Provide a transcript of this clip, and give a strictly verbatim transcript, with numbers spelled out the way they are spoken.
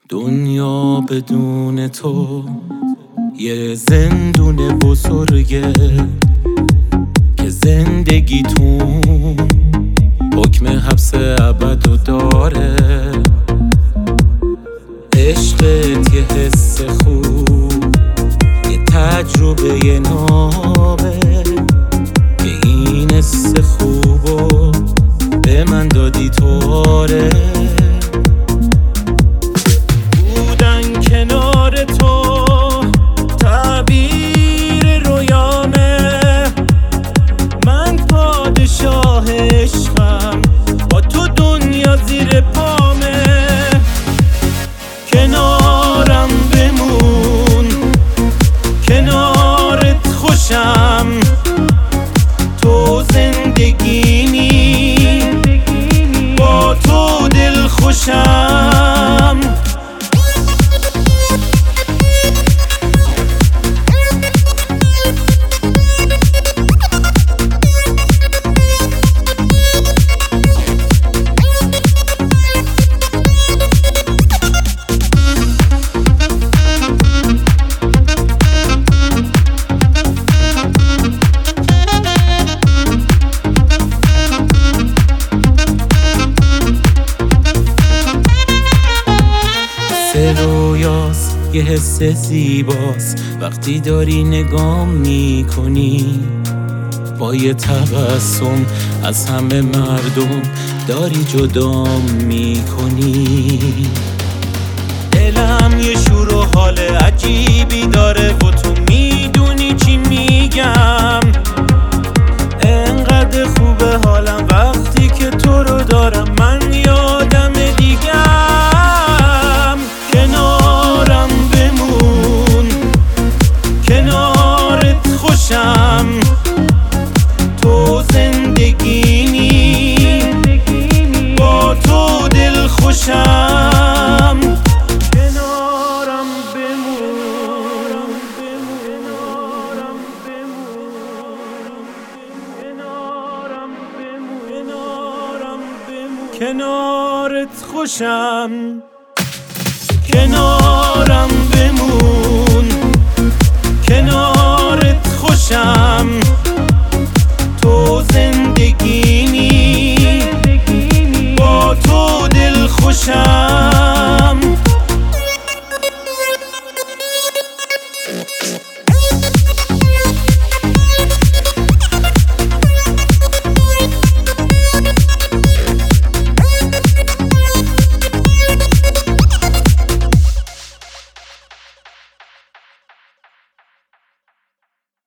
دنیا بدون تو یه زندون بزرگه که زندگیتون حکم حبس ابدو داره. عشقت یه حس خوب، یه تجربه یه نابه که این حس خوبو به من دادی تو. آره بودن کنار تو تعبیر رویامه، من پادشاه عشقم با تو دنیا زیر پامه. کنارم بمون، کنارت خوشم، تو زندگیمی، با تو دل خوشم. رویاست یه حس زیباست وقتی داری نگام میکنی، با یه تبسم از همه مردم داری جدام میکنی. دلم یه شور و حال عجیبی داره و تو میدونی چی میگم. انقدر خوبه حالم وقتی که تو رو دارم، من یادم دیگم. کنارم بمون، کنارت خوشم، تو زندگیمی، با تو دل خوشم. کنارم بمون، کنارم بمون، کنارم بمون، کنارت خوشم. کنارم بمون، کنارت خوشم.